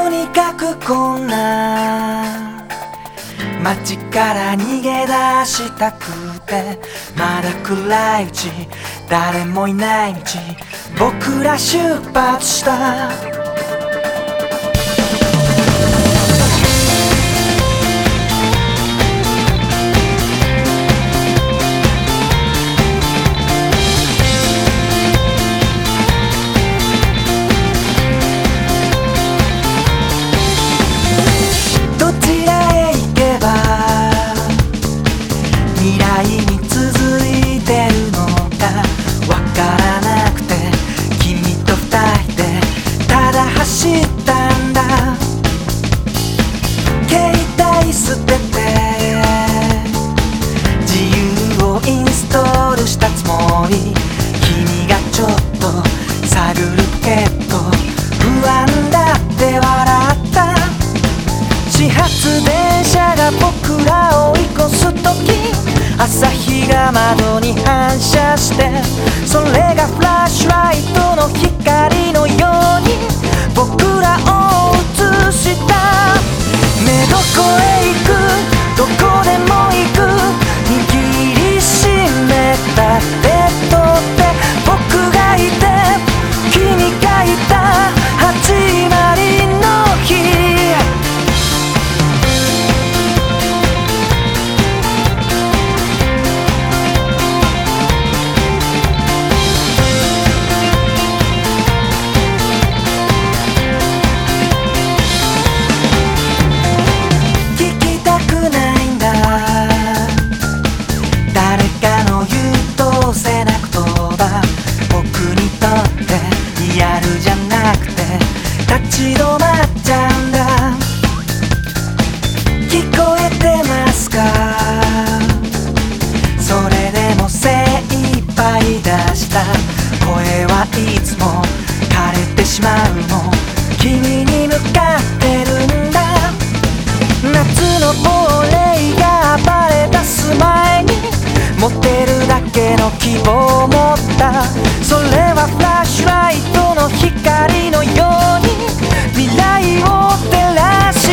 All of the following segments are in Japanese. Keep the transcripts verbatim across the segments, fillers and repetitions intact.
とにかくこんな街から逃げ出したくて、まだ暗いうち誰もいない道僕ら出発した。未来に続いてるのかわからなくて、君と二人でただ走ったんだ。携帯捨てて自由をインストールしたつもり、君がちょっと探るけど不安だって笑った。始発電車が僕らを追い越すとき、朝日が窓に反射して、それがフラッシュライトの光のように僕らを映した。ねえどこへ行く、どこでも行く、握りしめた手と手、僕がいて君がいた始まりの日。やるじゃなくて立ち止まっちゃうんだ。聞こえてますか、それでも精一杯出した声はいつも枯れてしまうの、君に向かってるんだ。夏の亡霊が暴れ出す前に持ってるだけの希望を持った。それはフラッシュライトの光のように未来を照らした。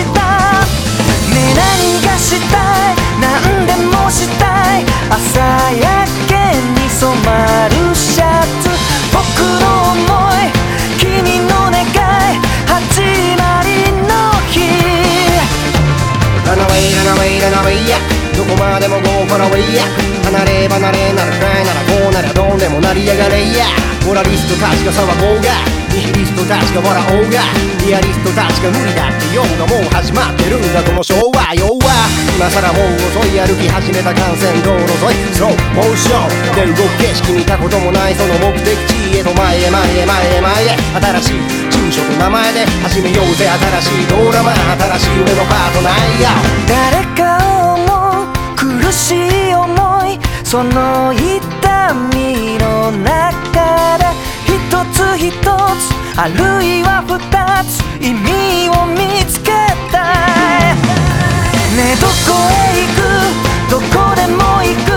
ねえ何がしたい、何でもしたい、朝焼けに染まるシャツ、僕の想い君の願い始まりの日。 ラナウェイラナウェイラナウェイや、どこまでも Go for away や、離れ離れならかいならこうならどうでもなりやがれや。モラリストたちが騒ごうが、ニヒリストたちが笑おうが、リアリストたちが無理だって言おうが、もう始まってるんだこの昭和。要は今さらもう遅い歩き始めた幹線道路沿いスローモーションで動く景色見たこともないその目的地へと前へ前へ前へ前へ、新しい住所と名前で始めようぜ新しいドラマ、新しい夢のパートナーや。 誰かを思う苦しい想い、その痛みの中で一つ一つあるいは二つ意味を見つけたい。ねえどこへ行く、どこでも行く、